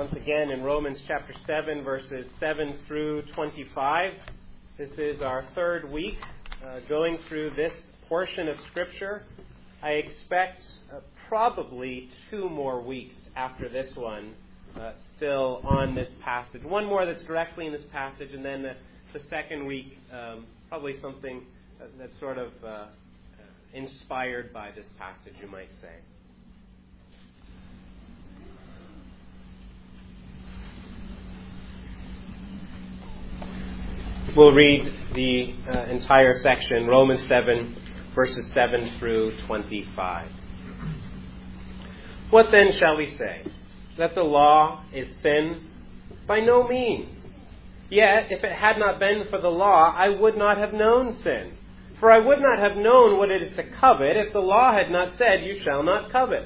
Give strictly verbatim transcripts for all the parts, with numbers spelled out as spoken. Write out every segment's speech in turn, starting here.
once again in Romans chapter seven, verses seven through twenty-five. This is our third week uh, going through this portion of Scripture. I expect uh, probably two more weeks after this one uh, still on this passage. One more that's directly in this passage, and then the, the second week, um, probably something uh, that's sort of uh, inspired by this passage, you might say. We'll read the uh, entire section, Romans seven, verses seven through twenty-five. What then shall we say? That the law is sin? By no means. Yet, if it had not been for the law, I would not have known sin. For I would not have known what it is to covet if the law had not said, you shall not covet.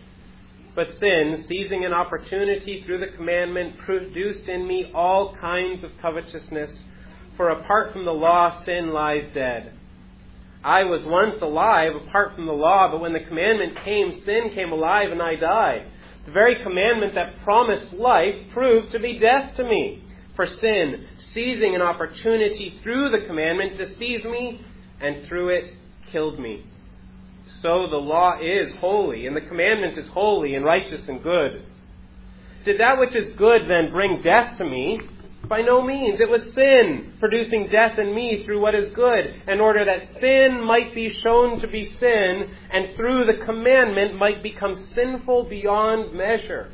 But sin, seizing an opportunity through the commandment, produced in me all kinds of covetousness. For apart from the law, sin lies dead. I was once alive apart from the law, but when the commandment came, sin came alive and I died. The very commandment that promised life proved to be death to me. For sin, seizing an opportunity through the commandment, deceived me, and through it killed me. So the law is holy, and the commandment is holy and righteous and good. Did that which is good then bring death to me? By no means. It was sin producing death in me through what is good, in order that sin might be shown to be sin, and through the commandment might become sinful beyond measure.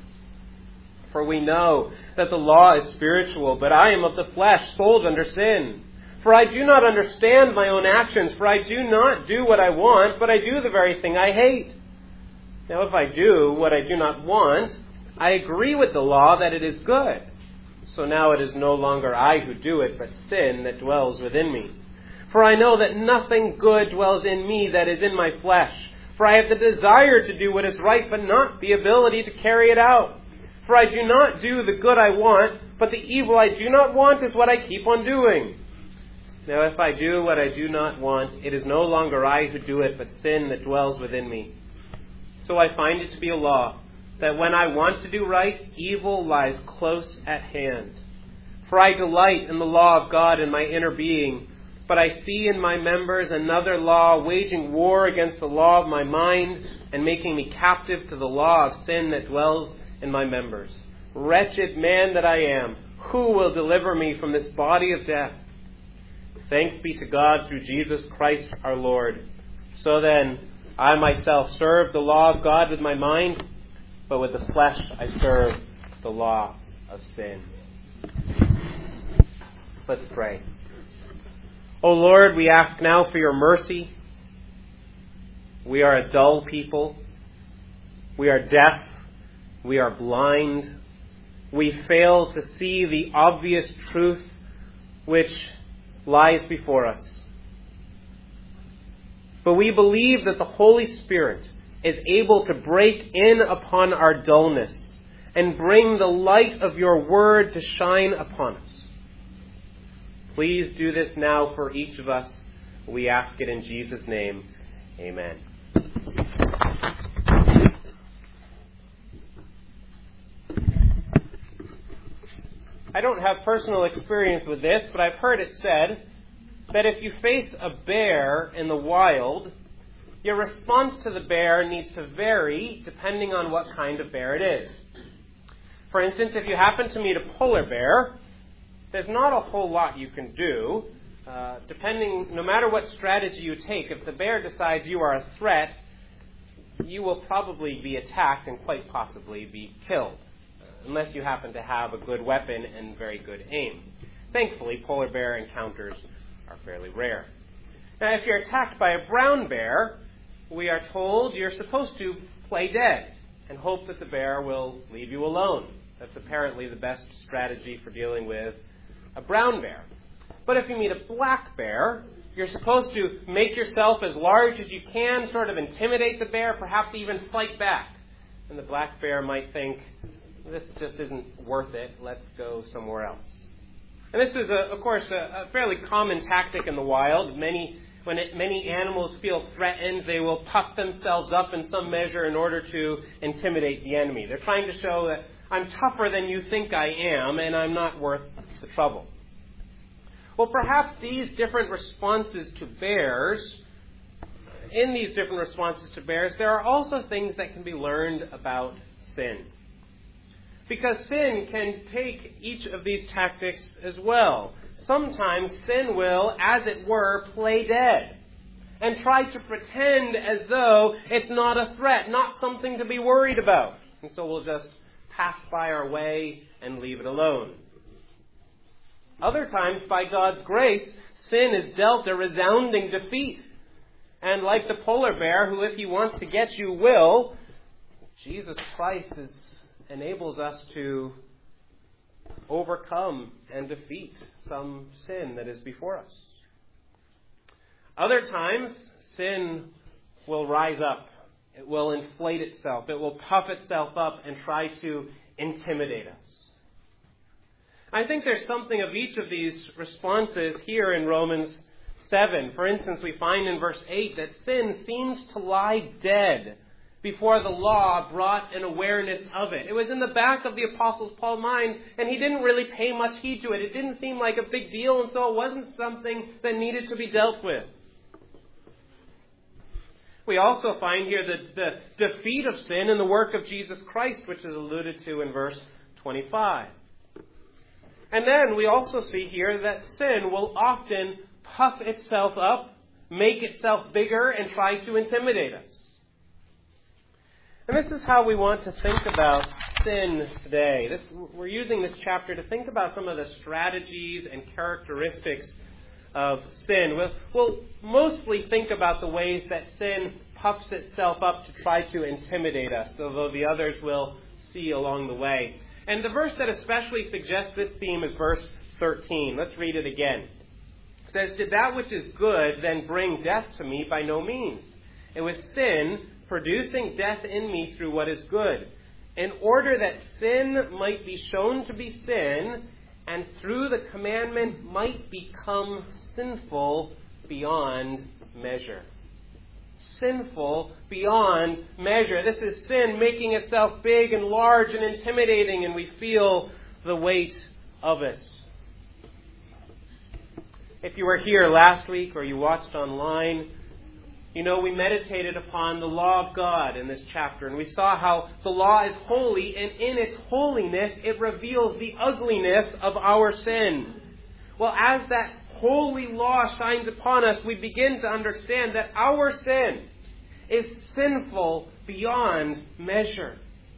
For we know that the law is spiritual, but I am of the flesh, sold under sin. For I do not understand my own actions, for I do not do what I want, but I do the very thing I hate. Now if I do what I do not want, I agree with the law that it is good. So now it is no longer I who do it, but sin that dwells within me. For I know that nothing good dwells in me that is in my flesh. For I have the desire to do what is right, but not the ability to carry it out. For I do not do the good I want, but the evil I do not want is what I keep on doing. Now if I do what I do not want, it is no longer I who do it, but sin that dwells within me. So I find it to be a law, that when I want to do right, evil lies close at hand. For I delight in the law of God in my inner being, but I see in my members another law waging war against the law of my mind and making me captive to the law of sin that dwells in my members. Wretched man that I am, who will deliver me from this body of death? Thanks be to God through Jesus Christ our Lord. So then, I myself serve the law of God with my mind, but with the flesh I serve the law of sin. Let's pray. O Lord, we ask now for your mercy. We are a dull people. We are deaf. We are blind. We fail to see the obvious truth which lies before us. But we believe that the Holy Spirit is able to break in upon our dullness and bring the light of your word to shine upon us. Please do this now for each of us. We ask it in Jesus' name. Amen. I don't have personal experience with this, but I've heard it said that if you face a bear in the wild, your response to the bear needs to vary depending on what kind of bear it is. For instance, if you happen to meet a polar bear, there's not a whole lot you can do. Uh, depending, no matter what strategy you take, if the bear decides you are a threat, you will probably be attacked and quite possibly be killed, uh, unless you happen to have a good weapon and very good aim. Thankfully, polar bear encounters are fairly rare. Now, if you're attacked by a brown bear, we are told you're supposed to play dead and hope that the bear will leave you alone. That's apparently the best strategy for dealing with a brown bear. But if you meet a black bear, you're supposed to make yourself as large as you can, sort of intimidate the bear, perhaps even fight back. And the black bear might think, this just isn't worth it, let's go somewhere else. And this is, a, of course, a, a fairly common tactic in the wild. Many when it, many animals feel threatened, they will puff themselves up in some measure in order to intimidate the enemy. They're trying to show that I'm tougher than you think I am, and I'm not worth the trouble. Well, perhaps these different responses to bears, in these different responses to bears, there are also things that can be learned about sin. Because sin can take each of these tactics as well. Sometimes sin will, as it were, play dead and try to pretend as though it's not a threat, not something to be worried about. And so we'll just pass by our way and leave it alone. Other times, by God's grace, sin is dealt a resounding defeat. And like the polar bear, who if he wants to get you will, Jesus Christ is, enables us to overcome and defeat some sin that is before us. Other times, sin will rise up. It will inflate itself. It will puff itself up and try to intimidate us. I think there's something of each of these responses here in Romans seven. For instance, we find in verse eight that sin seems to lie dead before the law brought an awareness of it. It was in the back of the Apostle Paul's mind, and he didn't really pay much heed to it. It didn't seem like a big deal, and so it wasn't something that needed to be dealt with. We also find here the, the defeat of sin in the work of Jesus Christ, which is alluded to in verse twenty-five. And then we also see here that sin will often puff itself up, make itself bigger, and try to intimidate us. And this is how we want to think about sin today. This, we're using this chapter to think about some of the strategies and characteristics of sin. We'll, we'll mostly think about the ways that sin puffs itself up to try to intimidate us, although the others we'll see along the way. And the verse that especially suggests this theme is verse thirteen. Let's read it again. It says, "Did that which is good then bring death to me? By no means. It was sin producing death in me through what is good, in order that sin might be shown to be sin, and through the commandment might become sinful beyond measure." Sinful beyond measure. This is sin making itself big and large and intimidating, and we feel the weight of it. If you were here last week or you watched online, you know we meditated upon the law of God in this chapter, and we saw how the law is holy, and in its holiness it reveals the ugliness of our sin. Well, as that holy law shines upon us, we begin to understand that our sin is sinful beyond measure.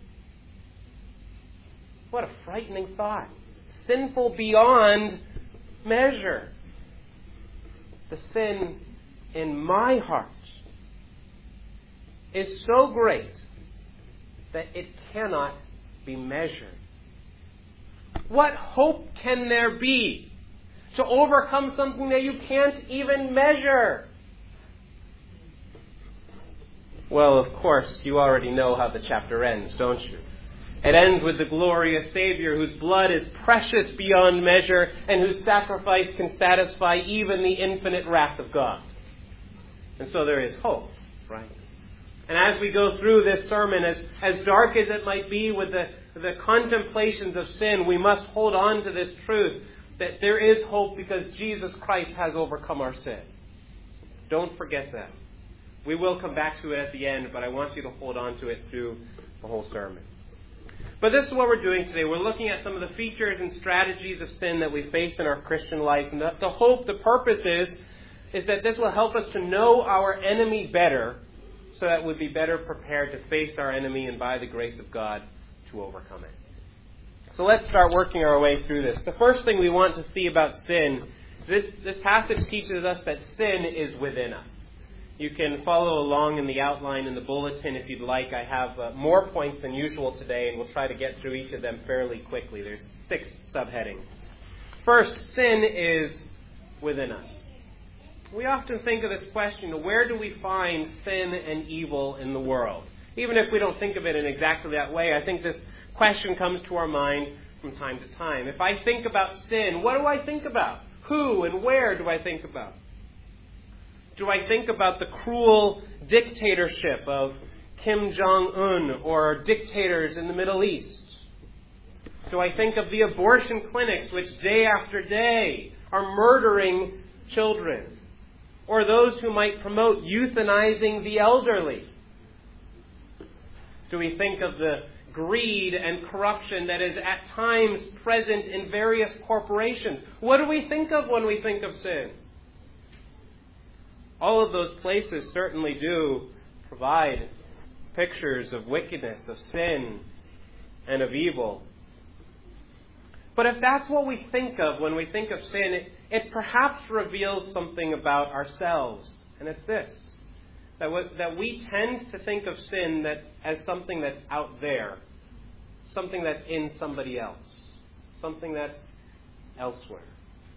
What a frightening thought. Sinful beyond measure. The sin in my heart is so great that it cannot be measured. What hope can there be to overcome something that you can't even measure? Well, of course, you already know how the chapter ends, don't you? It ends with the glorious Savior whose blood is precious beyond measure and whose sacrifice can satisfy even the infinite wrath of God. And so there is hope, right? And as we go through this sermon, as, as dark as it might be with the, the contemplations of sin, we must hold on to this truth that there is hope because Jesus Christ has overcome our sin. Don't forget that. We will come back to it at the end, but I want you to hold on to it through the whole sermon. But this is what we're doing today. We're looking at some of the features and strategies of sin that we face in our Christian life. And the, the hope, the purpose is, is that this will help us to know our enemy better so that we'll be better prepared to face our enemy and by the grace of God to overcome it. So let's start working our way through this. The first thing we want to see about sin, this, this passage teaches us that sin is within us. You can follow along in the outline in the bulletin if you'd like. I have uh, more points than usual today, and we'll try to get through each of them fairly quickly. There's six subheadings. First, sin is within us. We often think of this question, where do we find sin and evil in the world? Even if we don't think of it in exactly that way, I think this question comes to our mind from time to time. If I think about sin, what do I think about? Who and where do I think about? Do I think about the cruel dictatorship of Kim Jong-un or dictators in the Middle East? Do I think of the abortion clinics which day after day are murdering children? Or those who might promote euthanizing the elderly? Do we think of the greed and corruption that is at times present in various corporations? What do we think of when we think of sin? All of those places certainly do provide pictures of wickedness, of sin, and of evil. But if that's what we think of when we think of sin, it, it perhaps reveals something about ourselves. And it's this, that, w- that we tend to think of sin that as something that's out there, something that's in somebody else, something that's elsewhere.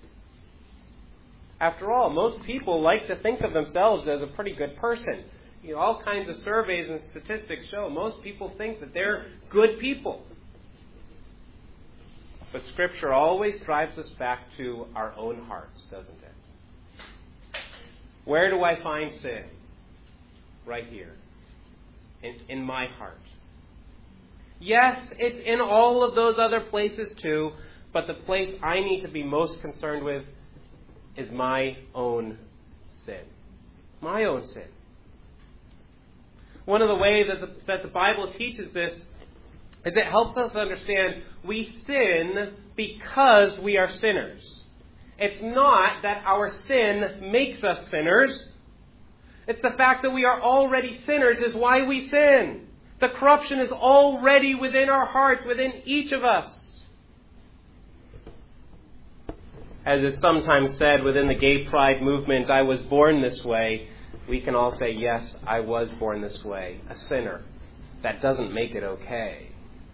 After all, most people like to think of themselves as a pretty good person. You know, all kinds of surveys and statistics show most people think that they're good people. But Scripture always drives us back to our own hearts, doesn't it? Where do I find sin? Right here. In, in my heart. Yes, it's in all of those other places too, but the place I need to be most concerned with is my own sin. My own sin. One of the ways that the, that the Bible teaches this is it helps us understand we sin because we are sinners. It's not that our sin makes us sinners. It's the fact that we are already sinners is why we sin. The corruption is already within our hearts, within each of us. As is sometimes said within the gay pride movement, I was born this way. We can all say, yes, I was born this way, a sinner. That doesn't make it okay.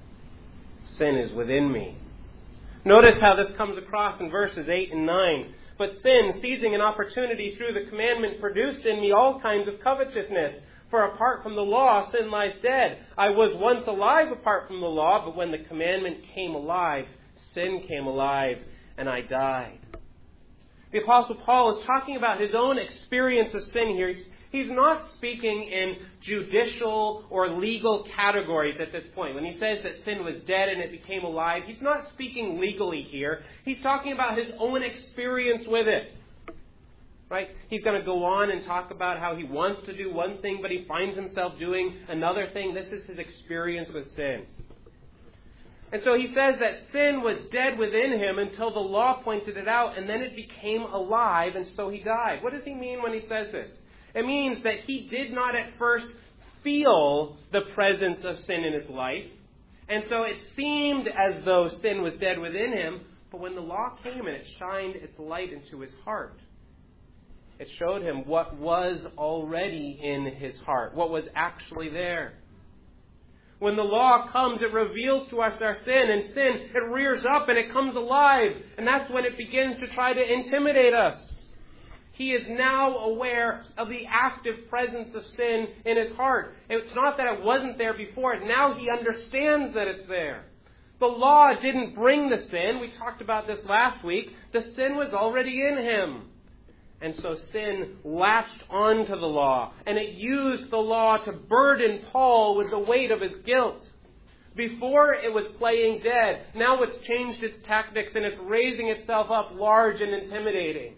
Sin is within me. Notice how this comes across in verses eight and nine. But sin, seizing an opportunity through the commandment, produced in me all kinds of covetousness. For apart from the law, sin lies dead. I was once alive apart from the law, but when the commandment came alive, sin came alive, and I died. The Apostle Paul is talking about his own experience of sin here. He's, he's not speaking in judicial or legal categories at this point. When he says that sin was dead and it became alive, he's not speaking legally here. He's talking about his own experience with it. Right? He's going to go on and talk about how he wants to do one thing, but he finds himself doing another thing. This is his experience with sin. And so he says that sin was dead within him until the law pointed it out, and then it became alive, and so he died. What does he mean when he says this? It means that he did not at first feel the presence of sin in his life, and so it seemed as though sin was dead within him, but when the law came and it shined its light into his heart, it showed him what was already in his heart, what was actually there. When the law comes, it reveals to us our sin, and sin, it rears up and it comes alive, and that's when it begins to try to intimidate us. He is now aware of the active presence of sin in his heart. It's not that it wasn't there before. Now he understands that it's there. The law didn't bring the sin. We talked about this last week. The sin was already in him. And so sin latched onto the law, and it used the law to burden Paul with the weight of his guilt. Before it was playing dead. Now it's changed its tactics, and it's raising itself up large and intimidating.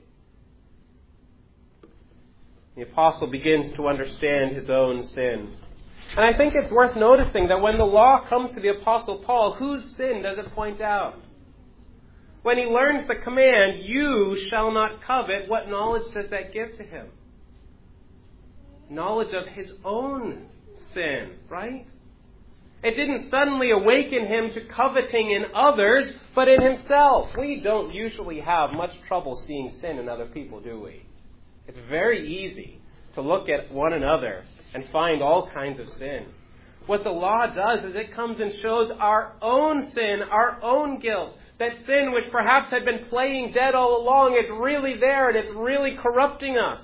The apostle begins to understand his own sin. And I think it's worth noticing that when the law comes to the apostle Paul, whose sin does it point out? When he learns the command, you shall not covet, what knowledge does that give to him? Knowledge of his own sin, right? It didn't suddenly awaken him to coveting in others, but in himself. We don't usually have much trouble seeing sin in other people, do we? It's very easy to look at one another and find all kinds of sin. What the law does is it comes and shows our own sin, our own guilt. That sin which perhaps had been playing dead all along is really there and it's really corrupting us.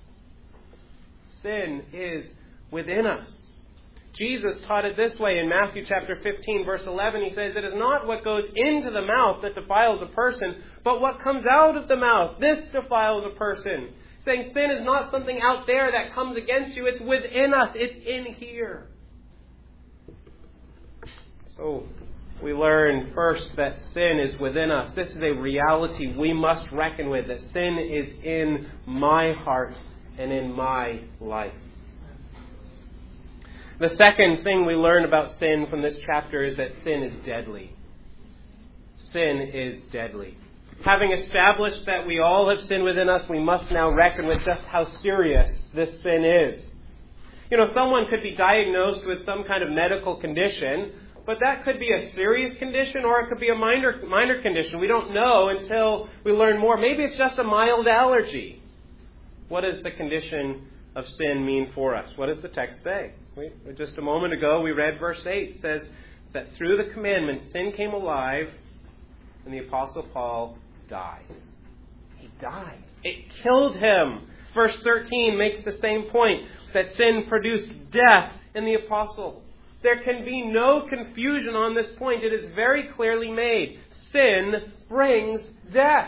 Sin is within us. Jesus taught it this way in Matthew chapter fifteen, verse eleven. He says, it is not what goes into the mouth that defiles a person, but what comes out of the mouth. This defiles a person. Saying sin is not something out there that comes against you. It's within us. It's in here. So we learn first that sin is within us. This is a reality we must reckon with, that sin is in my heart and in my life. The second thing we learn about sin from this chapter is that sin is deadly. Sin is deadly. Having established that we all have sin within us, we must now reckon with just how serious this sin is. You know, someone could be diagnosed with some kind of medical condition, but that could be a serious condition or it could be a minor minor condition. We don't know until we learn more. Maybe it's just a mild allergy. What does the condition of sin mean for us? What does the text say? We, just a moment ago we read verse eight. It says that through the commandments sin came alive and the Apostle Paul died. He died. It killed him. Verse thirteen makes the same point, that sin produced death in the Apostle. There can be no confusion on this point. It is very clearly made. Sin brings death.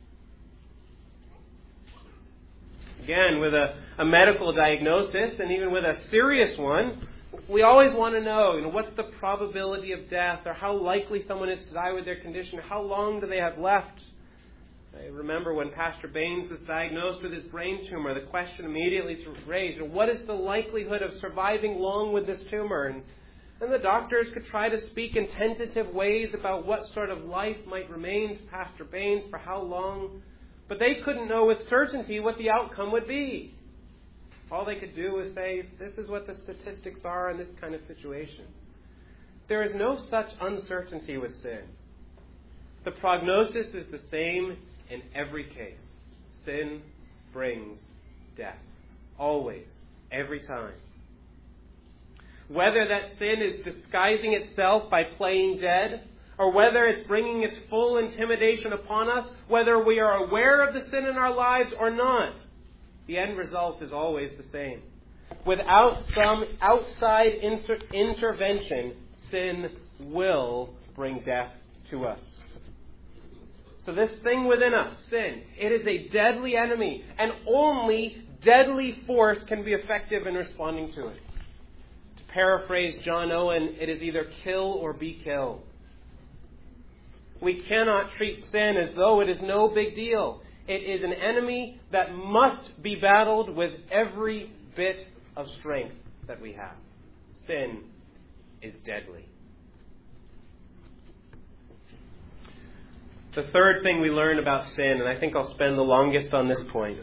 Again, with a, a medical diagnosis, and even with a serious one, we always want to know, you know, what's the probability of death, or how likely someone is to die with their condition, how long do they have left? I remember when Pastor Baines was diagnosed with his brain tumor, the question immediately raised, what is the likelihood of surviving long with this tumor? And, and the doctors could try to speak in tentative ways about what sort of life might remain to Pastor Baines, for how long. But they couldn't know with certainty what the outcome would be. All they could do was say, this is what the statistics are in this kind of situation. There is no such uncertainty with sin. The prognosis is the same in every case. Sin brings death. Always. Every time. Whether that sin is disguising itself by playing dead, or whether it's bringing its full intimidation upon us, whether we are aware of the sin in our lives or not, the end result is always the same. Without some outside inter- intervention, sin will bring death to us. So this thing within us, sin, it is a deadly enemy, and only deadly force can be effective in responding to it. To paraphrase John Owen, it is either kill or be killed. We cannot treat sin as though it is no big deal. It is an enemy that must be battled with every bit of strength that we have. Sin is deadly. The third thing we learn about sin, and I think I'll spend the longest on this point,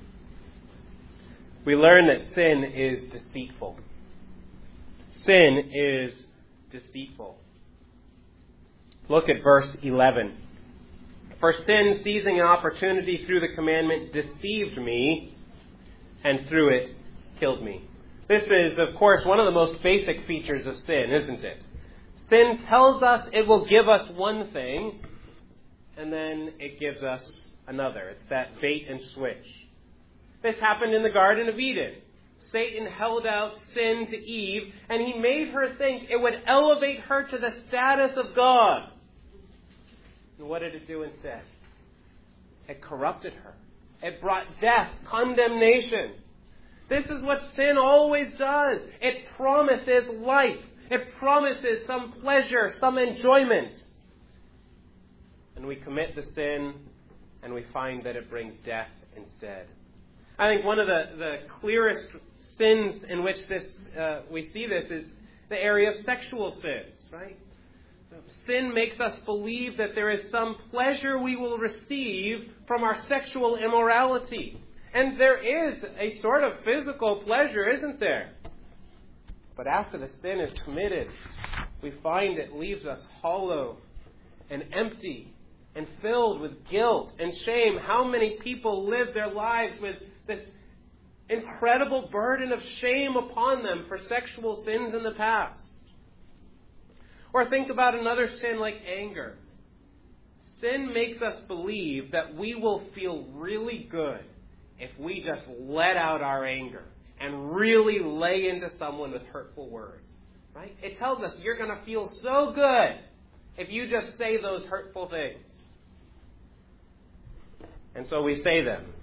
we learn that sin is deceitful. Sin is deceitful. Look at verse eleven. For sin, seizing an opportunity through the commandment, deceived me, and through it killed me. This is, of course, one of the most basic features of sin, isn't it? Sin tells us it will give us one thing, and then it gives us another. It's that bait and switch. This happened in the Garden of Eden. Satan held out sin to Eve, and he made her think it would elevate her to the status of God. And what did it do instead? It corrupted her. It brought death, condemnation. This is what sin always does. It promises life. It promises some pleasure, some enjoyment. And we commit the sin, and we find that it brings death instead. I think one of the, the clearest sins in which this uh, we see this is the area of sexual sins, right? Sin makes us believe that there is some pleasure we will receive from our sexual immorality. And there is a sort of physical pleasure, isn't there? But after the sin is committed, we find it leaves us hollow and empty and filled with guilt and shame. How many people live their lives with this incredible burden of shame upon them for sexual sins in the past? Or think about another sin like anger. Sin makes us believe that we will feel really good if we just let out our anger and really lay into someone with hurtful words. Right? It tells us you're going to feel so good if you just say those hurtful things. And so we say them.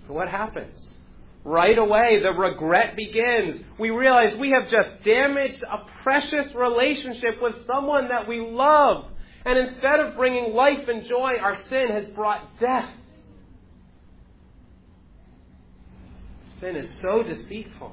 What happens? Right away, the regret begins. We realize we have just damaged a precious relationship with someone that we love. And instead of bringing life and joy, our sin has brought death. Sin is so deceitful.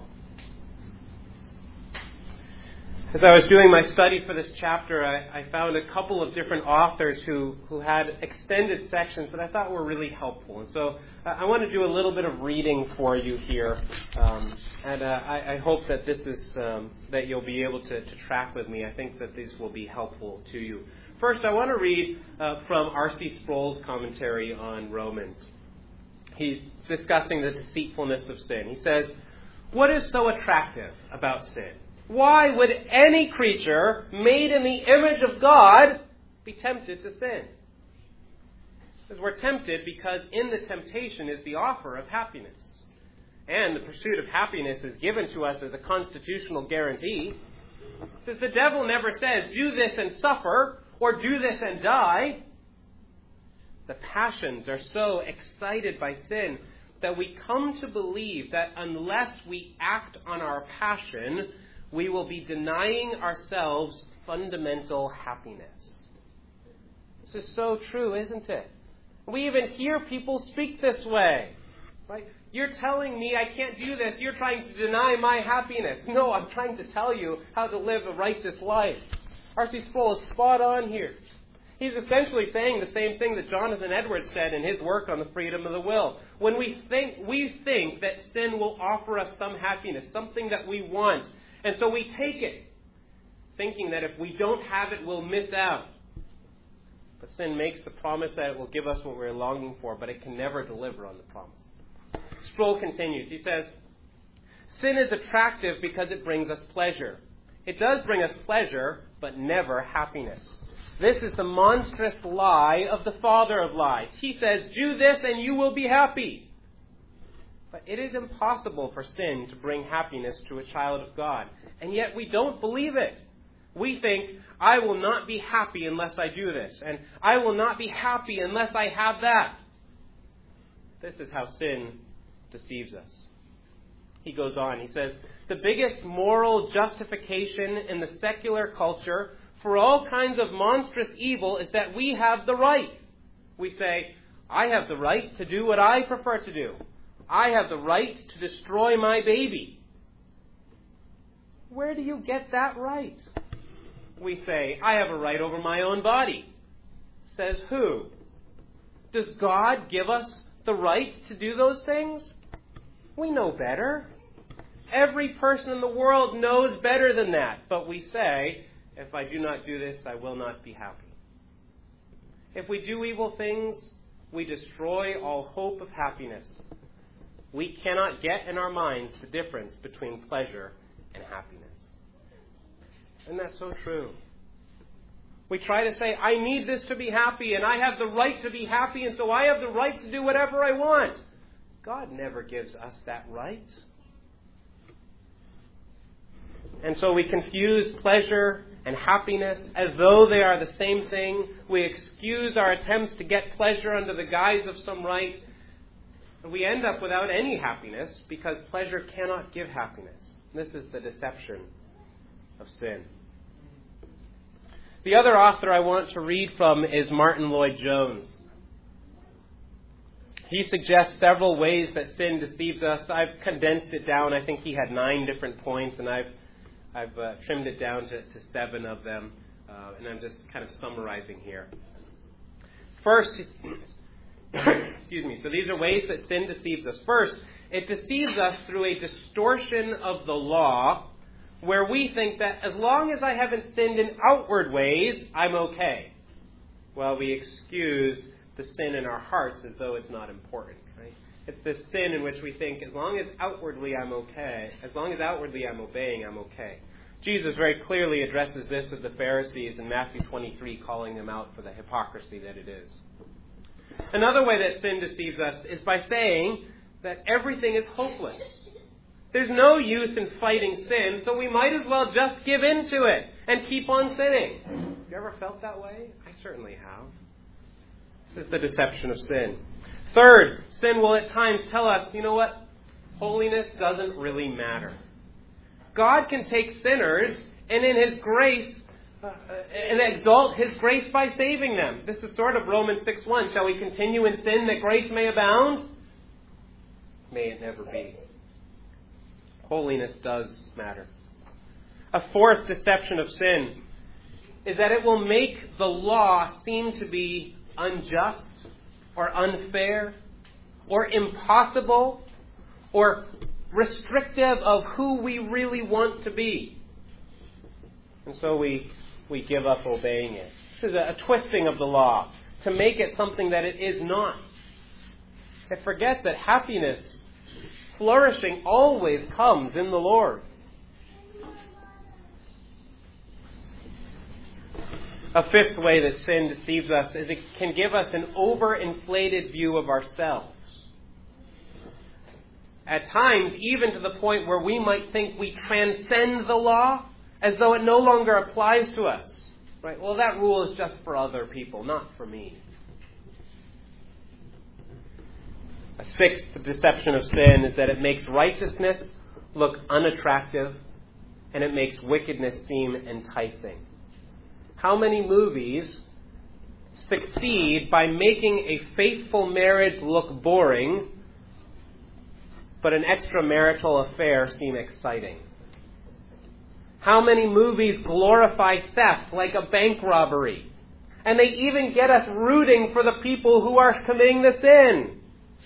As I was doing my study for this chapter, I, I found a couple of different authors who, who had extended sections that I thought were really helpful. And so uh, I want to do a little bit of reading for you here. Um, and uh, I, I hope that this is um, that you'll be able to, to track with me. I think that these will be helpful to you. First, I want to read uh, from R C Sproul's commentary on Romans. He's discussing the deceitfulness of sin. He says, "What is so attractive about sin? Why would any creature made in the image of God be tempted to sin?" Because we're tempted because in the temptation is the offer of happiness. And the pursuit of happiness is given to us as a constitutional guarantee. Since the devil never says, do this and suffer, or do this and die. The passions are so excited by sin that we come to believe that unless we act on our passion, we will be denying ourselves fundamental happiness. This is so true, isn't it? We even hear people speak this way. Right? You're telling me I can't do this. You're trying to deny my happiness. No, I'm trying to tell you how to live a righteous life. R C Sproul is spot on here. He's essentially saying the same thing that Jonathan Edwards said in his work on the freedom of the will. When we think, we think that sin will offer us some happiness, something that we want. And so we take it, thinking that if we don't have it, we'll miss out. But sin makes the promise that it will give us what we're longing for, but it can never deliver on the promise. Sproul continues. He says, sin is attractive because it brings us pleasure. It does bring us pleasure, but never happiness. This is the monstrous lie of the father of lies. He says, do this and you will be happy. But it is impossible for sin to bring happiness to a child of God. And yet we don't believe it. We think, I will not be happy unless I do this. And I will not be happy unless I have that. This is how sin deceives us. He goes on. He says, the biggest moral justification in the secular culture for all kinds of monstrous evil is that we have the right. We say, I have the right to do what I prefer to do. I have the right to destroy my baby. Where do you get that right? We say, I have a right over my own body. Says who? Does God give us the right to do those things? We know better. Every person in the world knows better than that. But we say, if I do not do this, I will not be happy. If we do evil things, we destroy all hope of happiness. We cannot get in our minds the difference between pleasure and happiness. And that's so true. We try to say, I need this to be happy, and I have the right to be happy, and so I have the right to do whatever I want. God never gives us that right. And so we confuse pleasure and happiness as though they are the same thing. We excuse our attempts to get pleasure under the guise of some right. And we end up without any happiness because pleasure cannot give happiness. This is the deception of sin. The other author I want to read from is Martin Lloyd-Jones. He suggests several ways that sin deceives us. I've condensed it down. I think he had nine different points, and I've I've uh, trimmed it down to, to seven of them, uh, and I'm just kind of summarizing here. First, excuse me, so these are ways that sin deceives us. First, it deceives us through a distortion of the law, where we think that as long as I haven't sinned in outward ways, I'm okay. Well, we excuse the sin in our hearts as though it's not important, right? It's this sin in which we think, as long as outwardly I'm okay, as long as outwardly I'm obeying, I'm okay. Jesus very clearly addresses this with the Pharisees in Matthew twenty-three, calling them out for the hypocrisy that it is. Another way that sin deceives us is by saying that everything is hopeless. There's no use in fighting sin, so we might as well just give in to it and keep on sinning. Have you ever felt that way? I certainly have. This is the deception of sin. Third, sin will at times tell us, you know what? Holiness doesn't really matter. God can take sinners and in His grace, uh, and exalt His grace by saving them. This is sort of Romans six one. Shall we continue in sin that grace may abound? May it never be. Holiness does matter. A fourth deception of sin is that it will make the law seem to be unjust or unfair or impossible or restrictive of who we really want to be. And so we we give up obeying it. This is a, a twisting of the law to make it something that it is not. And forget that happiness, flourishing always comes in the Lord. A fifth way that sin deceives us is it can give us an overinflated view of ourselves. At times, even to the point where we might think we transcend the law, as though it no longer applies to us. Right? Well, that rule is just for other people, not for me. A sixth deception of sin is that it makes righteousness look unattractive and it makes wickedness seem enticing. How many movies succeed by making a faithful marriage look boring, but an extramarital affair seem exciting? How many movies glorify theft like a bank robbery? And they even get us rooting for the people who are committing the sin.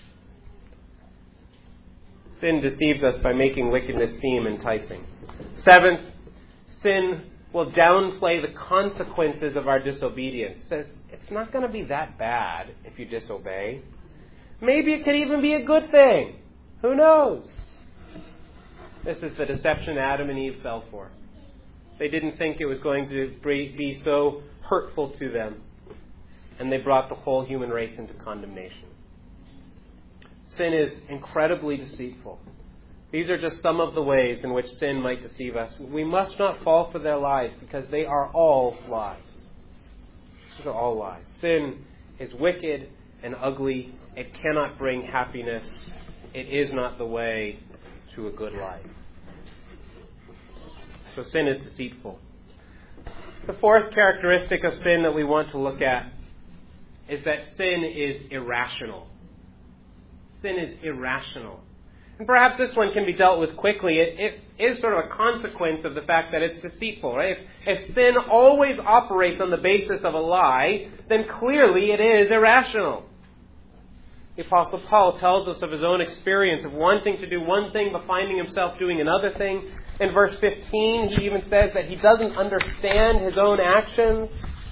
Sin deceives us by making wickedness seem enticing. Seventh, sin will downplay the consequences of our disobedience. It says, it's not going to be that bad if you disobey. Maybe it could even be a good thing. Who knows? This is the deception Adam and Eve fell for. They didn't think it was going to be so hurtful to them. And they brought the whole human race into condemnation. Sin is incredibly deceitful. These are just some of the ways in which sin might deceive us. We must not fall for their lies because they are all lies. These are all lies. Sin is wicked and ugly. It cannot bring happiness. It is not the way to a good life. So sin is deceitful. The fourth characteristic of sin that we want to look at is that sin is irrational. Sin is irrational. And perhaps this one can be dealt with quickly. It, it is sort of a consequence of the fact that it's deceitful, right? If, if sin always operates on the basis of a lie, then clearly it is irrational. The Apostle Paul tells us of his own experience of wanting to do one thing but finding himself doing another thing. In verse fifteen, he even says that he doesn't understand his own actions.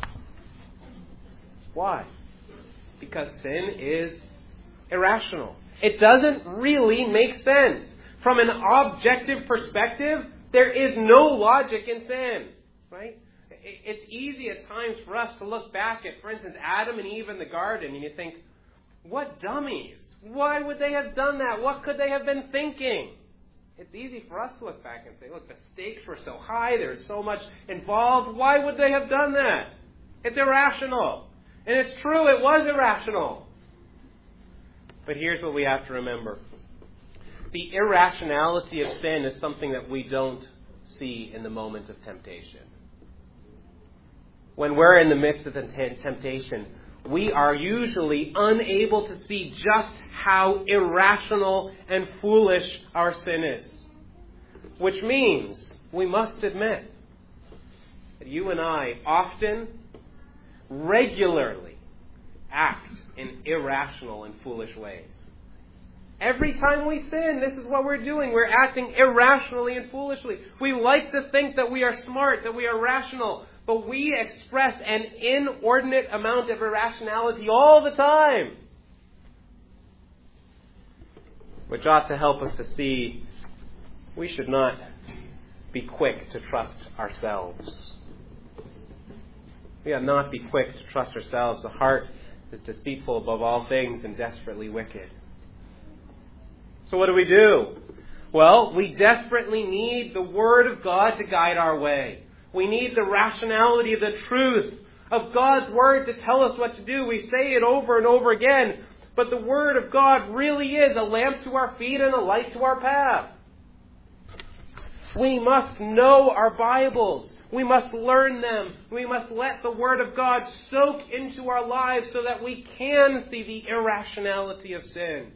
Why? Because sin is irrational. It doesn't really make sense. From an objective perspective, there is no logic in sin. Right? It's easy at times for us to look back at, for instance, Adam and Eve in the garden, and you think, what dummies. Why would they have done that? What could they have been thinking? It's easy for us to look back and say, look, the stakes were so high, there's so much involved. Why would they have done that? It's irrational. And it's true, it was irrational. But here's what we have to remember. The irrationality of sin is something that we don't see in the moment of temptation. When we're in the midst of the temptation, we are usually unable to see just how irrational and foolish our sin is. Which means we must admit that you and I often, regularly, act in irrational and foolish ways. Every time we sin, this is what we're doing. We're acting irrationally and foolishly. We like to think that we are smart, that we are rational, but we express an inordinate amount of irrationality all the time, which ought to help us to see we should not be quick to trust ourselves. We ought not be quick to trust ourselves. The heart is deceitful above all things and desperately wicked. So what do we do? Well, we desperately need the Word of God to guide our way. We need the rationality of the truth of God's Word to tell us what to do. We say it over and over again. But the Word of God really is a lamp to our feet and a light to our path. We must know our Bibles. We must learn them. We must let the Word of God soak into our lives so that we can see the irrationality of sin.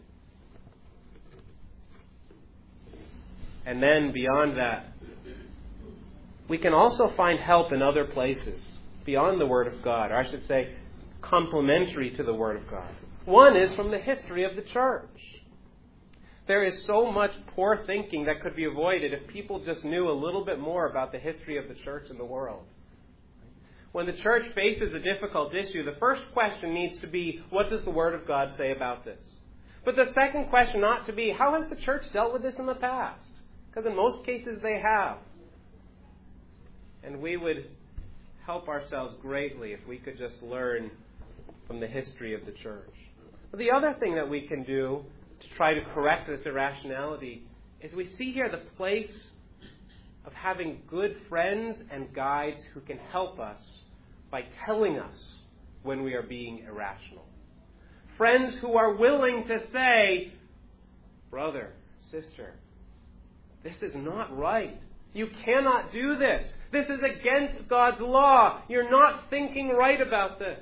And then beyond that, we can also find help in other places beyond the Word of God, or I should say, complementary to the Word of God. One is from the history of the church. There is so much poor thinking that could be avoided if people just knew a little bit more about the history of the church and the world. When the church faces a difficult issue, the first question needs to be, what does the Word of God say about this? But the second question ought to be, how has the church dealt with this in the past? Because in most cases they have. And we would help ourselves greatly if we could just learn from the history of the church. But the other thing that we can do to try to correct this irrationality is we see here the place of having good friends and guides who can help us by telling us when we are being irrational. Friends who are willing to say, brother, sister, this is not right. You cannot do this. This is against God's law. You're not thinking right about this.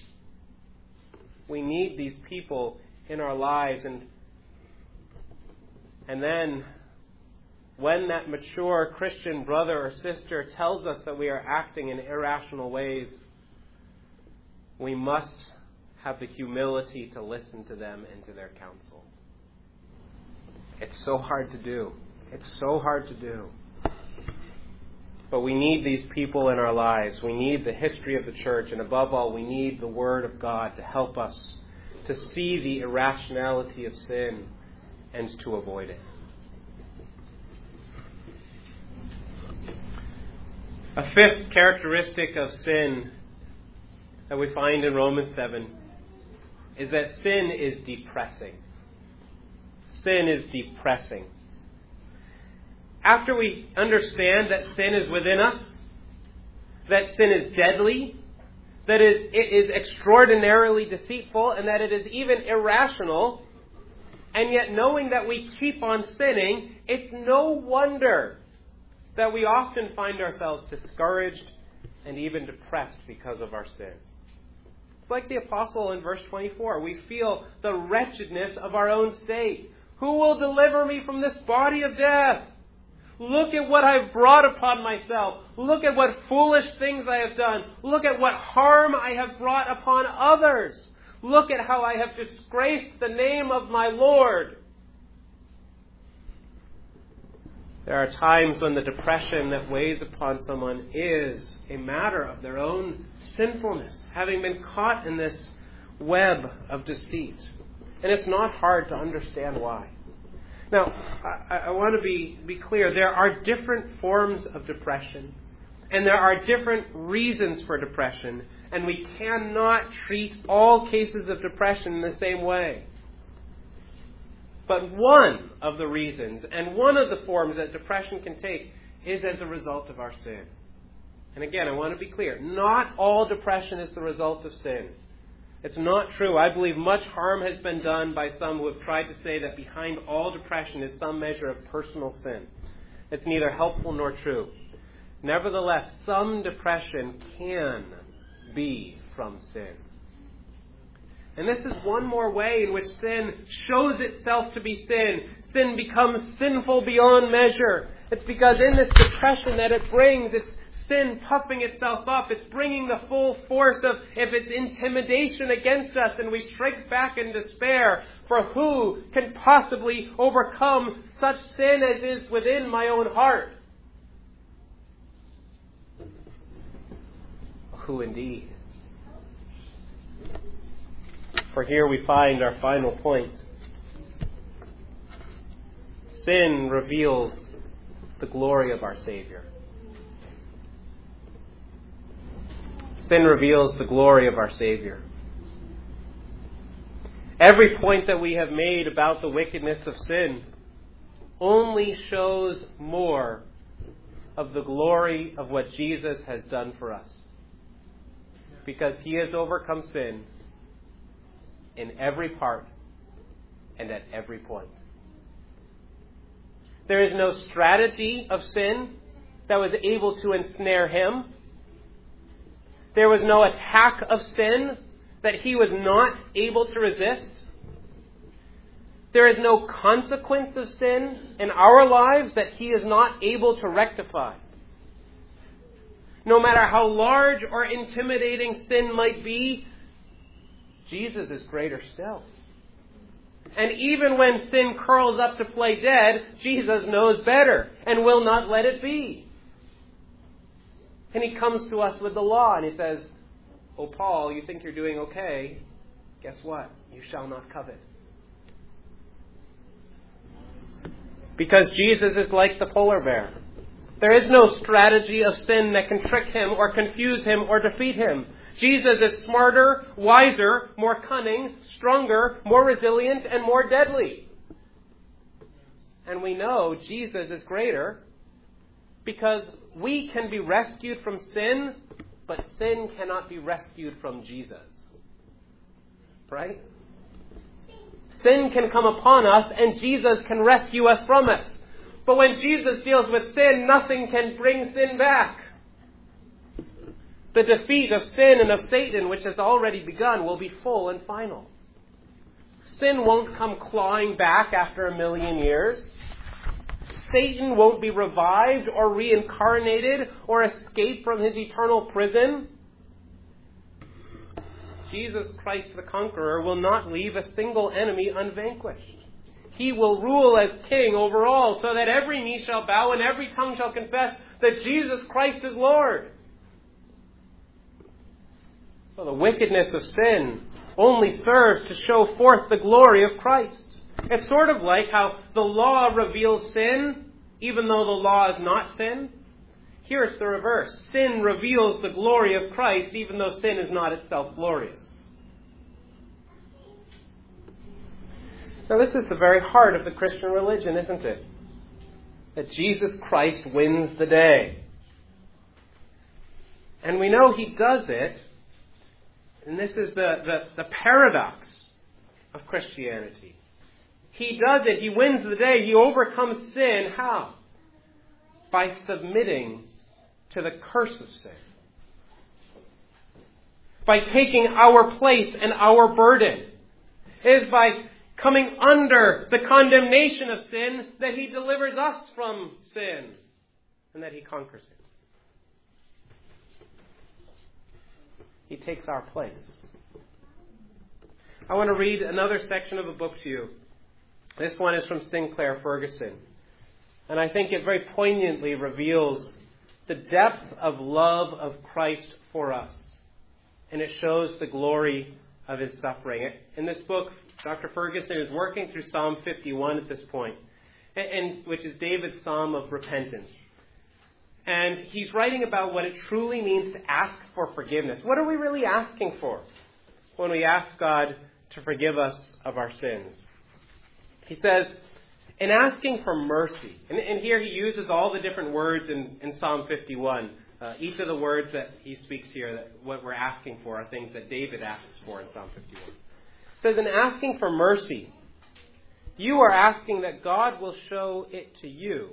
We need these people in our lives. And, and then when that mature Christian brother or sister tells us that we are acting in irrational ways, we must have the humility to listen to them and to their counsel. It's so hard to do. It's so hard to do. But we need these people in our lives. We need the history of the church. And above all, we need the Word of God to help us to see the irrationality of sin and to avoid it. A fifth characteristic of sin that we find in Romans seven is that sin is depressing. Sin is depressing. After we understand that sin is within us, that sin is deadly, that it is extraordinarily deceitful, and that it is even irrational, and yet knowing that we keep on sinning, it's no wonder that we often find ourselves discouraged and even depressed because of our sins. It's like the apostle in verse twenty-four. We feel the wretchedness of our own state. Who will deliver me from this body of death? Look at what I've brought upon myself. Look at what foolish things I have done. Look at what harm I have brought upon others. Look at how I have disgraced the name of my Lord. There are times when the depression that weighs upon someone is a matter of their own sinfulness, having been caught in this web of deceit. And it's not hard to understand why. Now, I, I want to be, be clear. There are different forms of depression, and there are different reasons for depression, and we cannot treat all cases of depression in the same way. But one of the reasons, and one of the forms that depression can take, is as a result of our sin. And again, I want to be clear. Not all depression is the result of sin. It's not true. I believe much harm has been done by some who have tried to say that behind all depression is some measure of personal sin. It's neither helpful nor true. Nevertheless, some depression can be from sin. And this is one more way in which sin shows itself to be sin. Sin becomes sinful beyond measure. It's because in this depression that it brings, it's sin puffing itself up. It's bringing the full force of, if it's intimidation against us, and we shrink back in despair. For who can possibly overcome such sin as is within my own heart? Who indeed? For here we find our final point. Sin reveals the glory of our Savior. Sin reveals the glory of our Savior. Every point that we have made about the wickedness of sin only shows more of the glory of what Jesus has done for us. Because He has overcome sin, in every part and at every point. There is no strategy of sin that was able to ensnare him. There was no attack of sin that he was not able to resist. There is no consequence of sin in our lives that he is not able to rectify. No matter how large or intimidating sin might be, Jesus is greater still. And even when sin curls up to play dead, Jesus knows better and will not let it be. And he comes to us with the law and he says, "Oh, Paul, you think you're doing okay? Guess what? You shall not covet." Because Jesus is like the polar bear. There is no strategy of sin that can trick him or confuse him or defeat him. Jesus is smarter, wiser, more cunning, stronger, more resilient, and more deadly. And we know Jesus is greater because we can be rescued from sin, but sin cannot be rescued from Jesus. Right? Sin can come upon us and Jesus can rescue us from it. But when Jesus deals with sin, nothing can bring sin back. The defeat of sin and of Satan, which has already begun, will be full and final. Sin won't come clawing back after a million years. Satan won't be revived or reincarnated or escape from his eternal prison. Jesus Christ the Conqueror will not leave a single enemy unvanquished. He will rule as king over all, so that every knee shall bow and every tongue shall confess that Jesus Christ is Lord. So the wickedness of sin only serves to show forth the glory of Christ. It's sort of like how the law reveals sin, even though the law is not sin. Here it's the reverse. Sin reveals the glory of Christ, even though sin is not itself glorious. Now this is the very heart of the Christian religion, isn't it? That Jesus Christ wins the day. And we know he does it, and this is the, the, the paradox of Christianity. He does it, he wins the day, he overcomes sin. How? By submitting to the curse of sin. By taking our place and our burden. It is by coming under the condemnation of sin that he delivers us from sin and that he conquers it. He takes our place. I want to read another section of a book to you. This one is from Sinclair Ferguson. And I think it very poignantly reveals the depth of love of Christ for us. And it shows the glory of his suffering. In this book, Doctor Ferguson is working through Psalm fifty-one at this point, and, and which is David's psalm of repentance. And he's writing about what it truly means to ask for forgiveness. What are we really asking for when we ask God to forgive us of our sins? He says, in asking for mercy, and, and here he uses all the different words in, in Psalm fifty-one. Uh, each of the words that he speaks here, that what we're asking for, are things that David asks for in Psalm fifty-one. It says, in asking for mercy, you are asking that God will show it to you,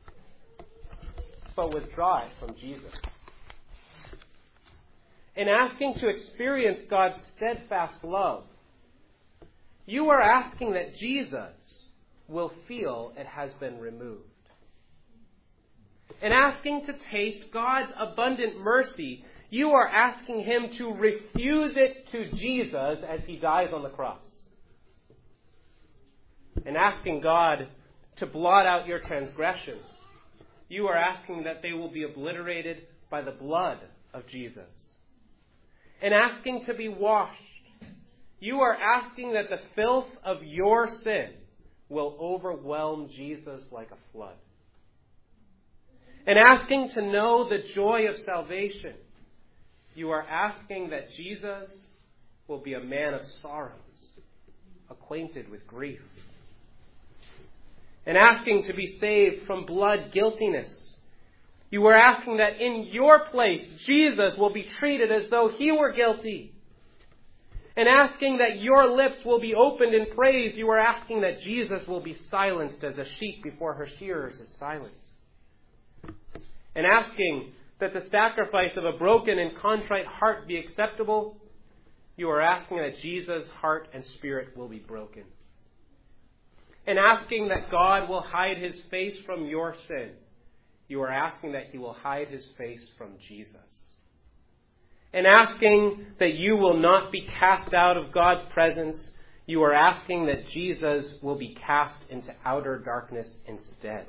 but withdraw it from Jesus. In asking to experience God's steadfast love, you are asking that Jesus will feel it has been removed. In asking to taste God's abundant mercy, you are asking him to refuse it to Jesus as he dies on the cross. In asking God to blot out your transgressions, you are asking that they will be obliterated by the blood of Jesus. In asking to be washed, you are asking that the filth of your sin will overwhelm Jesus like a flood. In asking to know the joy of salvation, you are asking that Jesus will be a man of sorrows, acquainted with grief. In asking to be saved from blood guiltiness, you are asking that in your place, Jesus will be treated as though he were guilty. And asking that your lips will be opened in praise, you are asking that Jesus will be silenced as a sheep before her shearers is silent. And asking that the sacrifice of a broken and contrite heart be acceptable, you are asking that Jesus' heart and spirit will be broken. And asking that God will hide his face from your sin, you are asking that he will hide his face from Jesus. And asking that you will not be cast out of God's presence, you are asking that Jesus will be cast into outer darkness instead.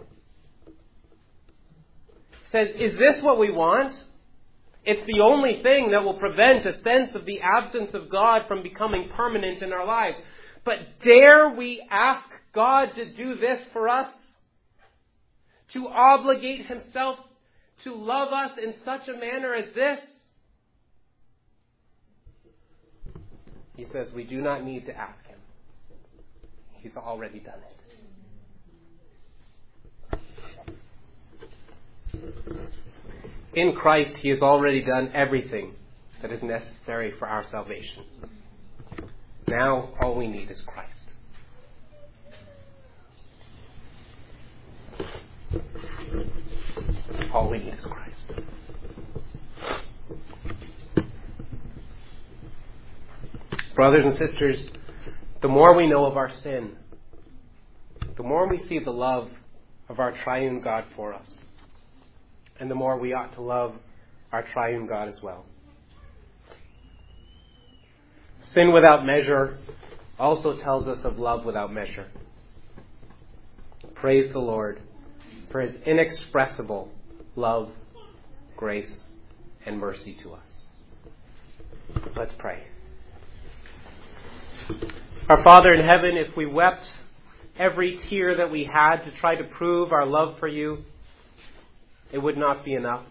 He says, is this what we want? It's the only thing that will prevent a sense of the absence of God from becoming permanent in our lives. But dare we ask God to do this for us? To obligate himself to love us in such a manner as this? He says we do not need to ask him. He's already done it. In Christ, he has already done everything that is necessary for our salvation. Now, all we need is Christ. All we need is Christ. Brothers and sisters, the more we know of our sin, the more we see the love of our triune God for us, and the more we ought to love our triune God as well. Sin without measure also tells us of love without measure. Praise the Lord for his inexpressible love, grace, and mercy to us. Let's pray. Our Father in heaven, if we wept every tear that we had to try to prove our love for you, it would not be enough.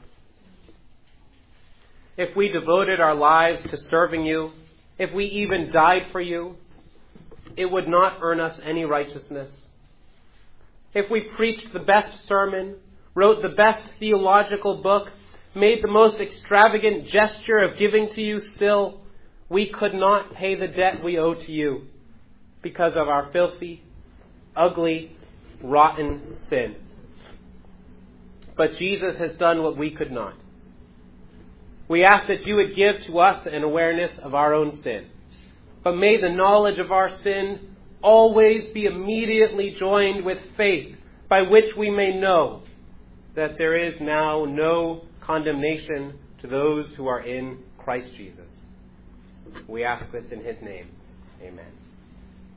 If we devoted our lives to serving you, if we even died for you, it would not earn us any righteousness. If we preached the best sermon, wrote the best theological book, made the most extravagant gesture of giving to you still, we could not pay the debt we owe to you because of our filthy, ugly, rotten sin. But Jesus has done what we could not. We ask that you would give to us an awareness of our own sin. But may the knowledge of our sin always be immediately joined with faith, by which we may know that there is now no condemnation to those who are in Christ Jesus. We ask this in his name. Amen.